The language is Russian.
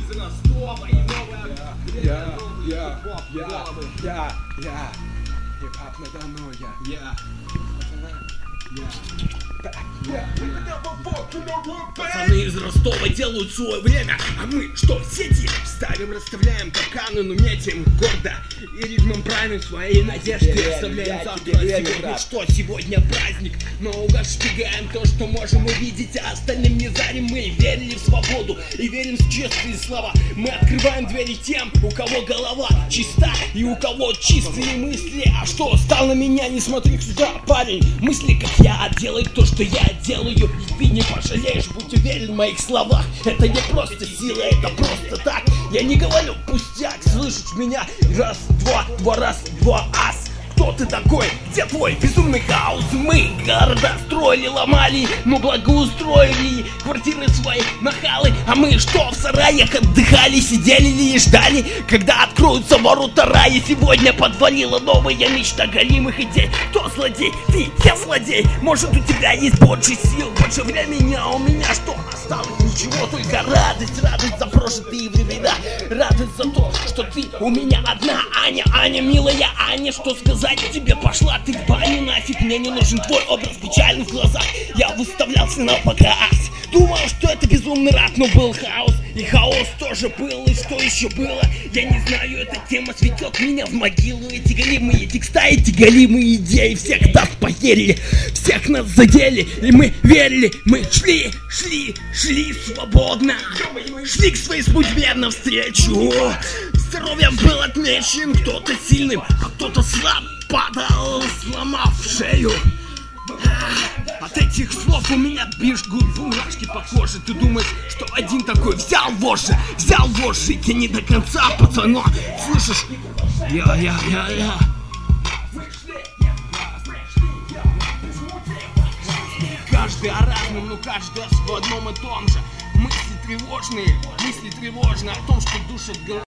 из Ростова и новая Хип-хап надо мной, Пацаны из Ростова делают свое время, а мы что, в сети? Ставим, расставляем капканы, но метим гордо и ритмом правим свои надежды. Оставляем завтра, сегодня что? Сегодня праздник, но наугад шпигаем то, что можем увидеть, а остальным не зарим. Мы верили в свободу и верим в честные слова. Мы открываем двери тем, у кого голова чиста и у кого чистые мысли. А что, стал на меня, не смотри сюда, парень. Мысли как я, делай то, что я делаю, и ты не пожалеешь, будь уверен в моих словах. Это не просто сила, это просто так. Я не говорю пустяк, слышишь меня? Раз, два, раз, два, ас. Кто ты такой? Где твой безумный хаос? Мы города строили, ломали, но благоустроили квартиры свои нахалы. А мы что, в сараях отдыхали, сидели ли и ждали, когда откроются ворота рая? Сегодня подвалила новая мечта голимых идей. Кто злодей? Ты, я злодей. Может, у тебя есть больше сил, больше времени, а у меня что осталось? Ничего, только радость, радость за прошлые времена. Радость за то, что ты у меня одна. Аня, Аня, милая Аня, что сказать тебе? Пошла ты в баню, нафиг, мне не нужен твой образ печальный в глазах. Я выставлялся на показ, думал, что это безумный рад, но был хаос. И хаос тоже был, и что еще было? Я не знаю, эта тема сведет меня в могилу. Эти голимые текста, эти голимые идеи всех нас поверили, всех нас задели, и мы верили. Мы шли свободно, шли к своей судьбе навстречу. Здоровьем был отмечен кто-то сильным, а кто-то слаб, падал, сломав шею. От этих слов у меня бежгут мурашки по коже. Ты думаешь, что один такой взял вожжи, и не до конца, пацано. Слышишь? Я. Каждый о разном, но каждый о одном и том же. Мысли тревожные о том, что душат голову.